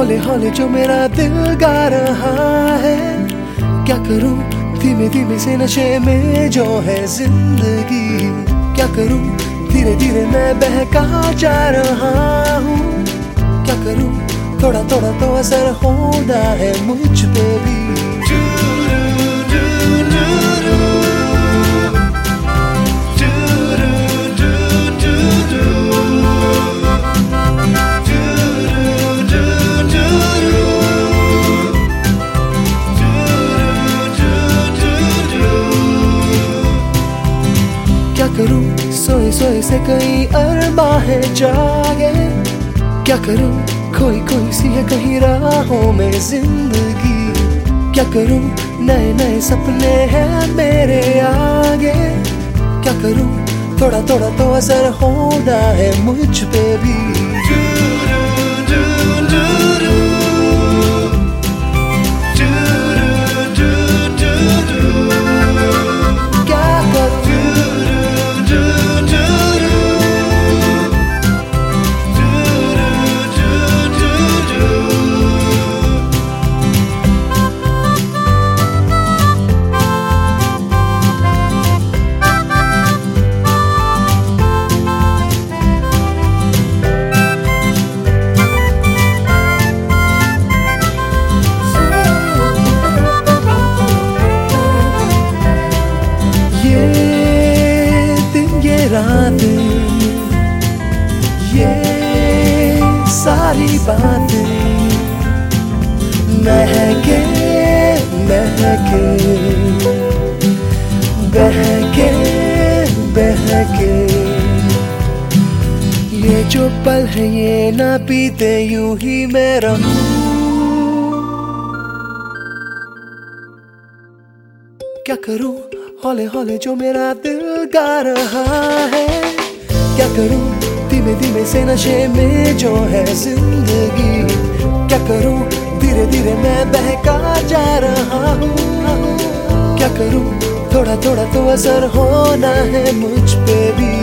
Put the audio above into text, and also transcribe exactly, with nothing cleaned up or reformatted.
हौले हौले जो मेरा दिल गा रहा है। क्या करूं धीमे धीमे से नशे में जो है जिंदगी, क्या करूं धीरे धीरे मैं बहका जा रहा हूँ। क्या करूं थोड़ा थोड़ा तो असर होना है मुझ पे भी। क्या करूं सोए सोए से कई अरमा है जागे। क्या करूं खोई खोई सी है कहीं राहों में जिंदगी। क्या करूं नए नए सपने हैं मेरे आगे। क्या करूं थोड़ा थोड़ा तो असर होना है मुझ पे भी। ये सारी बातें महके महके बहके बहके, ये जो पल है ये ना बीते यूं ही मैं रहूं। क्या करूं हौले हौले जो मेरा दिल गा रहा है। क्या करूं धीमे धीमे से नशे में जो है जिंदगी। क्या करूं धीरे धीरे मैं बहका जा रहा हूँ। क्या करूं थोड़ा थोड़ा तो असर होना है मुझ पे भी।